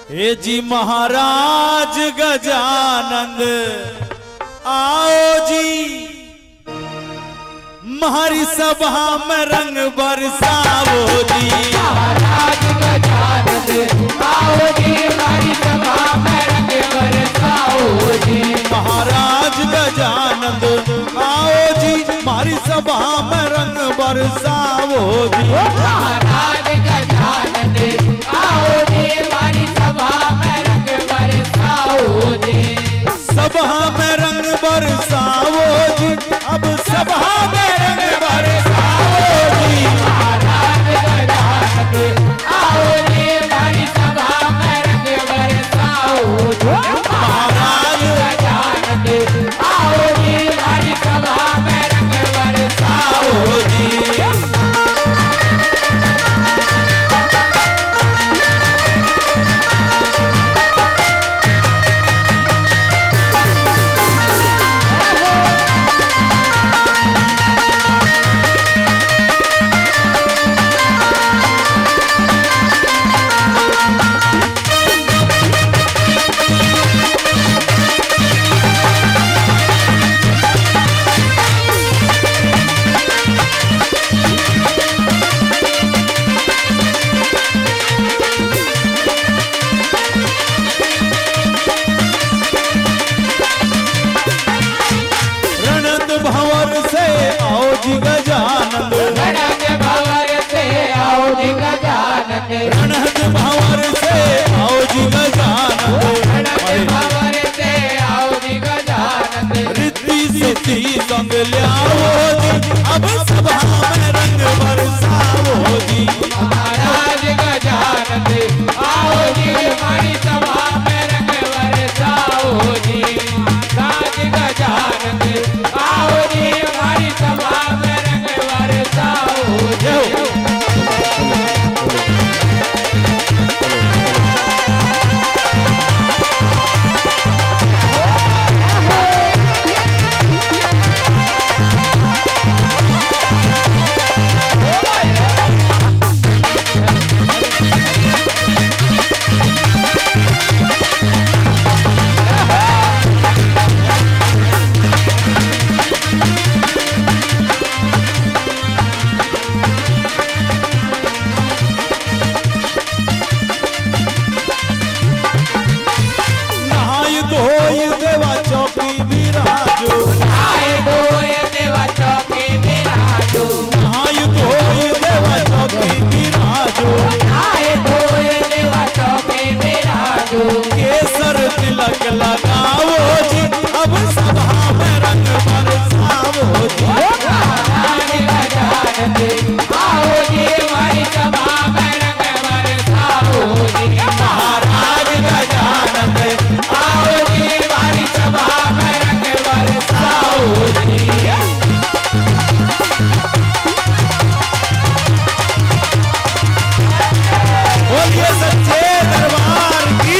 हे जी महाराज गजानंद आओ जी, हमारी सभा में रंग बरसाओ जी। महाराज गजानंद आओ जी, हमारी सभा में रंग बरसाओ जी। महाराज गजानंद आओ जी, हमारी सभा में रंग बरसाओ जी। महाराज गजानंद आओ जी, हमारी सभा में रंग बरसाओ जी। सभा में रंग बरसाओ जी, अब सभा में रंग बरसाओ जी। महाराज गजानंद आओ जी, हमारी सभा में रंग बरसाओ जी। महाराज गजानंद आओ जी, हमारी सभा में रंग बरसाओ जी। गजानंद रणद भंवर से आओ जी गजानंद, रणद भंवर से आओ जी गजानंद, रणद भंवर से आओ जी गजानंद। रिद्धि सिद्धि संग ल्याओ जी, अब सभा में रंग बरसाओ जी। महाराज गजानंद आओ जी, हमारी सभा में रंग बरसाओ जी। राज गजानंद आओ जी, हमारी सभा में रंग बरसाओ जी। नहाय धोय देवा चौकी विराजो, आए धोए देवा चौकी विराजो। नहाय धोय देवा चौकी विराजो। आए धोए देवा चौकी विराजो। केसर तिलक लगाओ जी, अब सभा में रंग बरसाओ जी। महाराज गजानंद आओ जी, हमारी सभा में रंग बरसाओ जी। महाराज गजानंद आओ जी, हमारी सभा में रंग बरसाओ जी। बोलिए सच्चे दरबार की।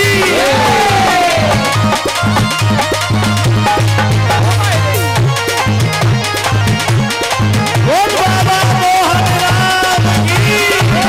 बोल बाबा मोहन राम की।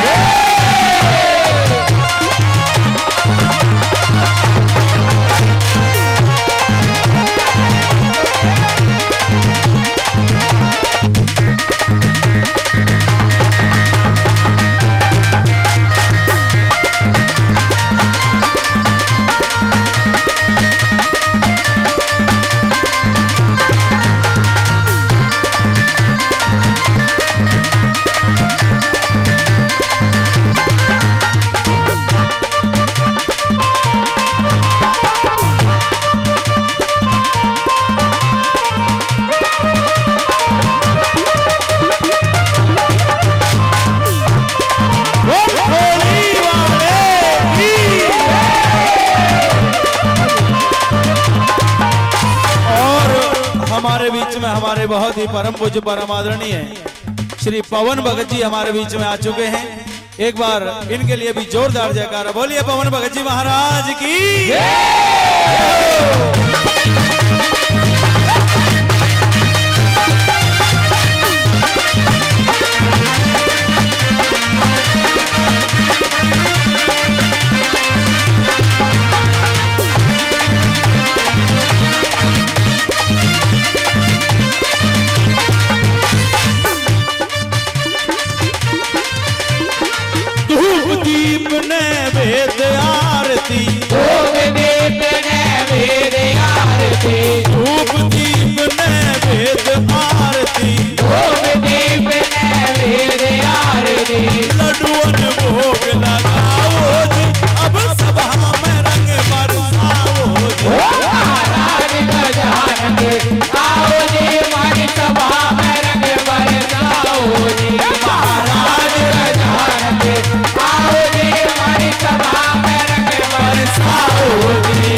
बोल होली वाले की। और हमारे बीच में हमारे बहुत ही परम पूज्य परम आदरणीय श्री पवन भगत जी हमारे बीच में आ चुके हैं। एक बार इनके लिए भी जोरदार जयकारा बोलिए पवन भगत जी महाराज की। आरती धूप दीप नैवेद्य आरती धूप दीप नैवेद्य आरती धूप दीप नैवेद्य आरती लड्डुअन भोग लगाओ जी अब सभा में रंग बरसाओ जी महाराज गजानन के आओ जी हमारी सभा में रंग बरसाओ जी महाराज गजानन के आओ जी हमारी सभा में रंग बरसाओ जी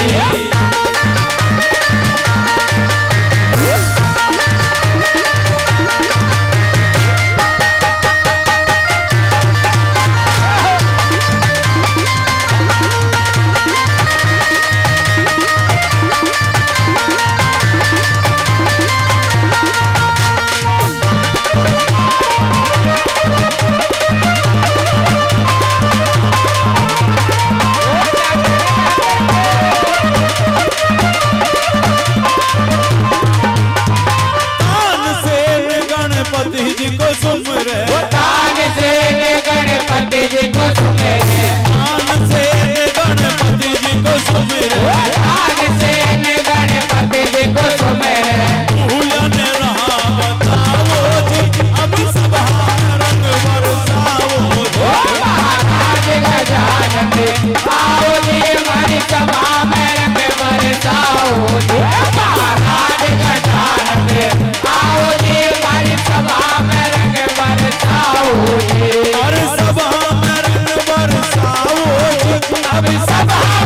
गणपति जी को सुमरे तान से गणपति जी को सुमरे तान से गणपति जी को सुमरे तान से गणपति जी को सुमरे भूलन रहा बताओ जी अब सभा में रंग बरसाओ जी महाराज गजानन आओ जी हमारी सभा में रंग बरसाओ जी महाराज गजानन आओ जी हमारी सभा में रंग बरसाओ जी हर सभा में रंग बरसाओ जी अब सभा